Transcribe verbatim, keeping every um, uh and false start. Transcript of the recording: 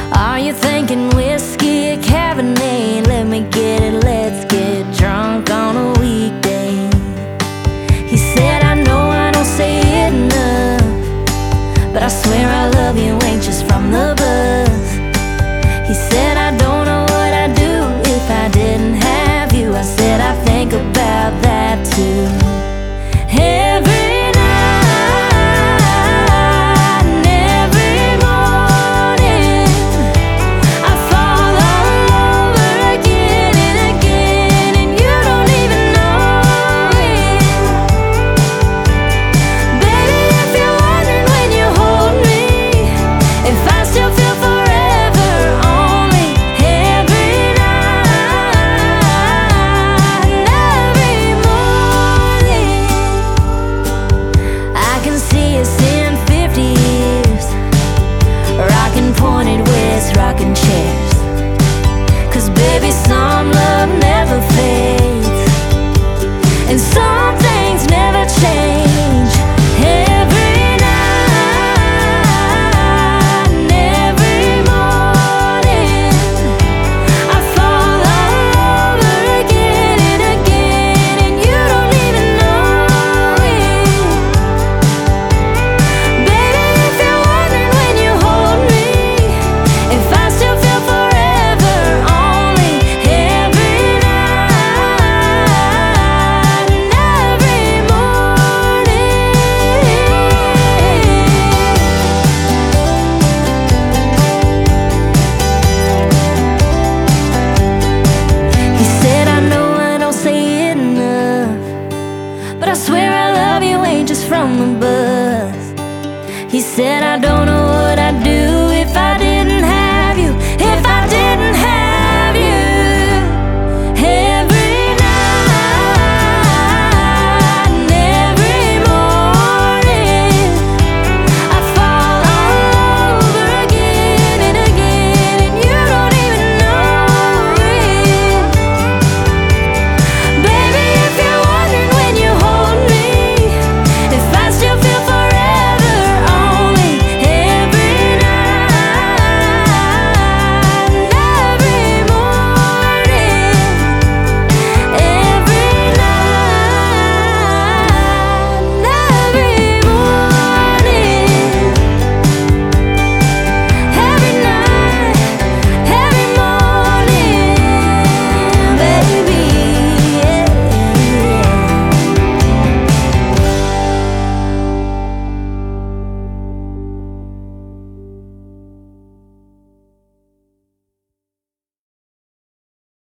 Are you thinking whiskey or Cabernet? Let me get it, let's get drunk on a weekday. He said, I know I don't say it enough, but I swear I love you ain't just from the buzz. He said, I don't know what I'd do if I didn't have you. I said, I think about that too. Every night and every morning I fall all over again and again, and you don't even know it. Baby, if you're wondering when you hold me, if I still feel forever only. Every night and every morning I can see us in fifty years, rocking pointed west, rocking chairs.